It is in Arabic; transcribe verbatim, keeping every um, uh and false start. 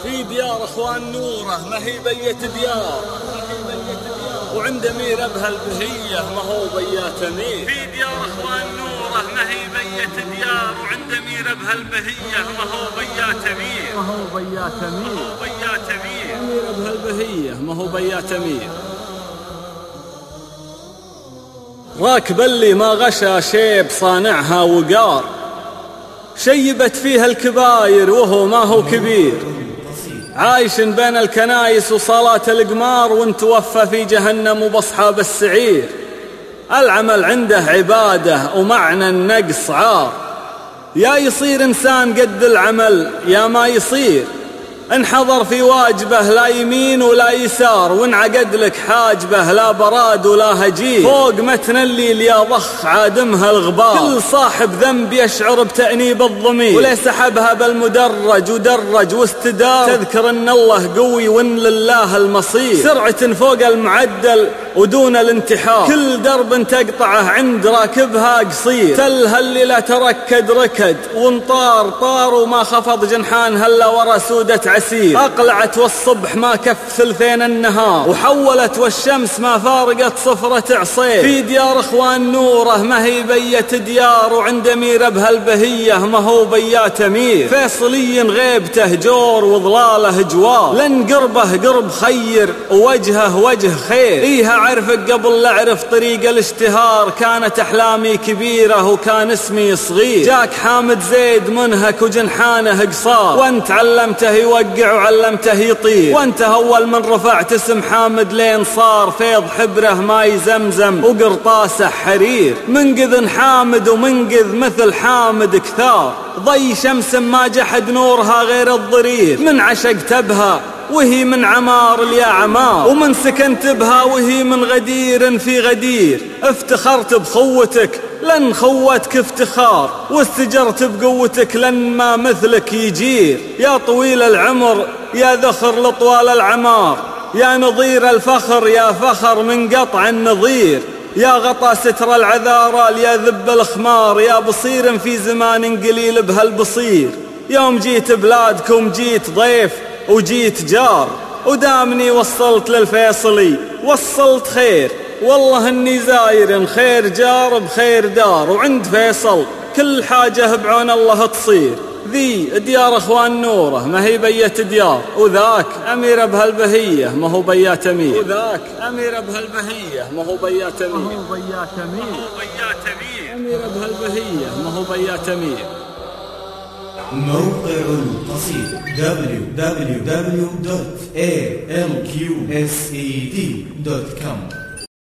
في ديار اخوان نوره ما هي بيت ديار، وعند امير ابها البهيه ما هو بيات امير. في ديار اخوان نوره ما هي بيت ديار، وعند امير ابها البهيه ما هو بيات امير. ما هو بيات امير، ما هو بيات امير. امير ابها البهيه ما هو بيات امير. راكب اللي ما غشى شيب صانعها وقار، شيبت فيها الكباير وهو ما هو كبير. عايش بين الكنايس وصلاة القمار، وانتوفى في جهنم وبصحاب السعير. العمل عنده عبادة ومعنى النقص عار، يا يصير إنسان قد العمل يا ما يصير. انحضر في واجبه لا يمين ولا يسار، وانعقد لك حاجبه لا براد ولا هجير. فوق متن الليل يا ضخ عادمها الغبار، كل صاحب ذنب يشعر بتأنيب الضمير. وليس حبها بالمدرج ودرج واستدار، تذكر ان الله قوي وان لله المصير. سرعة فوق المعدل ودون الانتحار، كل درب تقطعه عند راكبها قصير. تلها اللي لا تركد ركد وانطار طار، وما خفض جنحان هلا ورا سودة عسير. أقلعت والصبح ما كف ثلثين النهار، وحولت والشمس ما فارقت صفرة عصير. في ديار اخوان نوره ما هي بيت ديار، وعند امير ابها البهيه ما هو بيات امير. فيصلي غيبته جور وضلاله جوار، لن قربه قرب خير ووجهه وجه خير. ايها عرفك قبل لا اعرف طريق الاشتهار، كانت احلامي كبيره وكان اسمي صغير. جاك حامد زيد منهك وجنحانه قصار، وانت علمته يوقع وعلمته يطير. وانت اول من رفعت اسم حامد لين صار فيض حبره ماي زمزم وقرطاسه حرير. منقذ حامد ومنقذ مثل حامد كثار، ضي شمس ما جحد نورها غير الضرير. من عشقت بها وهي من عمار ليا عمار، ومن سكنت بها وهي من غدير في غدير. افتخرت بخوتك لن خوتك افتخار، واستجرت بقوتك لن ما مثلك يجير. يا طويل العمر يا ذخر لطوال العمار، يا نظير الفخر يا فخر من قطع النظير. يا غطى ستر العذارى يا ذب الخمار، يا بصير في زمان قليل بهالبصير. يوم جيت بلادكم جيت ضيف وجيت جار، ودامني وصلت للفيصلي وصلت خير. والله اني زاير خير جار بخير دار، وعند فيصل كل حاجة بعون الله تصير. ذي ديار اخوان نوره ما هي بيت ديار، وذاك امير ابها البهيه ما هو بيات امير. وذاك امير ابها البهيه ما هو بيات امير. ما هو بيات امير، ما هو بيات امير. امير ابها البهيه ما هو بيات امير. موقع القصيد دبليو دبليو دبليو دوت إيه إل كيو إس إي دي دوت كوم